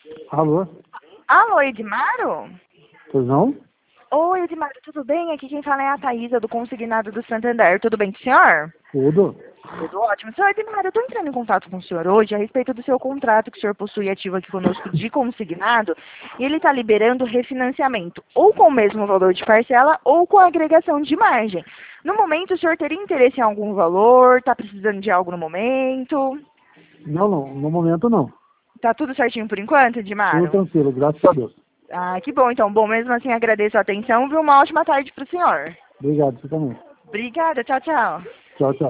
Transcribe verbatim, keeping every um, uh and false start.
Alô? Alô, Edmaro? Pois não? Oi, Edmaro, tudo bem? Aqui quem fala é a Thaísa, do Consignado do Santander. Tudo bem com o senhor? Tudo. Tudo ótimo. Senhor Edmaro, eu estou entrando em contato com o senhor hoje a respeito do seu contrato que o senhor possui ativo aqui conosco de consignado, e ele está liberando refinanciamento, ou com o mesmo valor de parcela, ou com agregação de margem. No momento, o senhor teria interesse em algum valor? Está precisando de algo no momento? Não, não. No momento não. Tá tudo certinho por enquanto, Tudo Edmaro? tranquilo, graças a Deus. Ah, que bom. Então, bom, mesmo assim, agradeço a atenção e uma ótima tarde para o senhor. Obrigado, você também. Obrigada. Tchau, tchau. Tchau, tchau.